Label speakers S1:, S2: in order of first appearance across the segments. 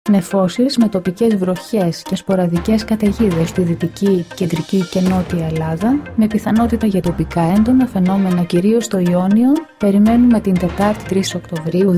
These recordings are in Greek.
S1: Νεφώσεις με τοπικές βροχές και σποραδικές καταιγίδες στη Δυτική, Κεντρική και Νότια Ελλάδα, με πιθανότητα για τοπικά έντονα φαινόμενα κυρίως στο Ιόνιο, περιμένουμε την Τετάρτη 3 Οκτωβρίου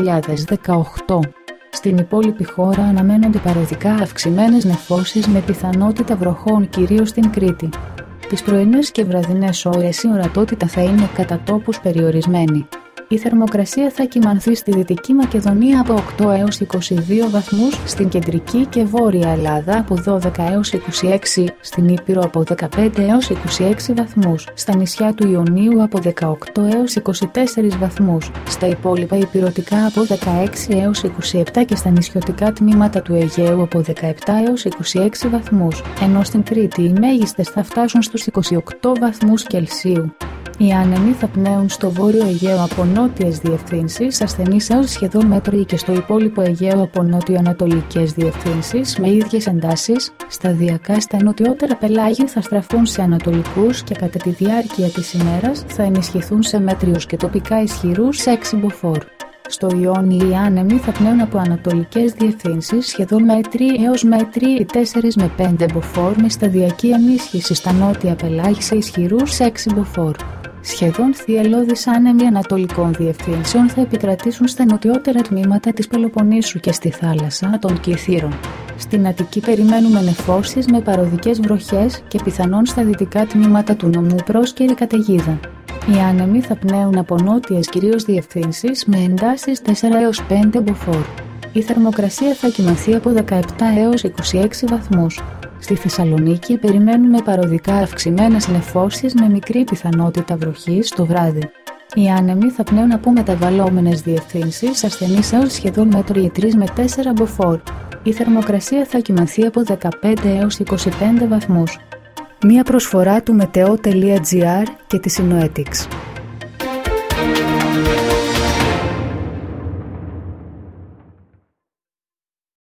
S1: 2018. Στην υπόλοιπη χώρα αναμένονται παροδικά αυξημένες νεφώσεις με πιθανότητα βροχών κυρίως στην Κρήτη. Τις πρωινές και βραδινές ώρες η ορατότητα θα είναι κατά τόπους περιορισμένη. Η θερμοκρασία θα κυμανθεί στη Δυτική Μακεδονία από 8 έως 22 βαθμούς, στην Κεντρική και Βόρεια Ελλάδα από 12 έως 26, στην Ήπειρο από 15 έως 26 βαθμούς, στα νησιά του Ιωνίου από 18 έως 24 βαθμούς, στα υπόλοιπα ηπειρωτικά από 16 έως 27 και στα νησιωτικά τμήματα του Αιγαίου από 17 έως 26 βαθμούς, ενώ στην Κρήτη οι μέγιστες θα φτάσουν στους 28 βαθμούς Κελσίου. Οι άνεμοι θα πνέουν στο Βόρειο Αιγαίο από νότιες διευθύνσεις, ασθενείς έως σχεδόν μέτροι και στο υπόλοιπο Αιγαίο από νότιο-ανατολικές διευθύνσεις, με ίδιες εντάσεις. Σταδιακά στα νοτιότερα πελάγια θα στραφούν σε ανατολικούς και κατά τη διάρκεια της ημέρας θα ενισχυθούν σε μέτριους και τοπικά ισχυρούς 6 μποφόρ. Στο Ιόνι οι άνεμοι θα πνέουν από ανατολικές διευθύνσεις, σχεδόν μέτροι έως μέτροι 4 με 5 μποφόρ, με σταδιακή ενίσχυση στα νότια πελάγια σε ισχυρούς 6 μποφόρ. Σχεδόν θυελλώδεις άνεμοι ανατολικών διευθύνσεων θα επικρατήσουν στα νοτιότερα τμήματα της Πελοποννήσου και στη θάλασσα των Κυθύρων. Στην Αττική περιμένουμε νεφώσεις με παροδικές βροχές και πιθανόν στα δυτικά τμήματα του νομού πρόσκαιρη καταιγίδα. Οι άνεμοι θα πνέουν από νότιες κυρίως διευθύνσεις με εντάσεις 4 έως 5 μποφόρ. Η θερμοκρασία θα κυμανθεί από 17 έως 26 βαθμούς. Στη Θεσσαλονίκη περιμένουμε παροδικά αυξημένες νεφώσεις με μικρή πιθανότητα βροχής το βράδυ. Οι άνεμοι θα πνέουν από μεταβαλλόμενες διευθύνσεις, ασθενείς έως σχεδόν μέτροι 3 με 4 μποφόρ. Η θερμοκρασία θα κυμανθεί από 15 έως 25 βαθμούς. Μία προσφορά του Meteo.gr και της Synoetics.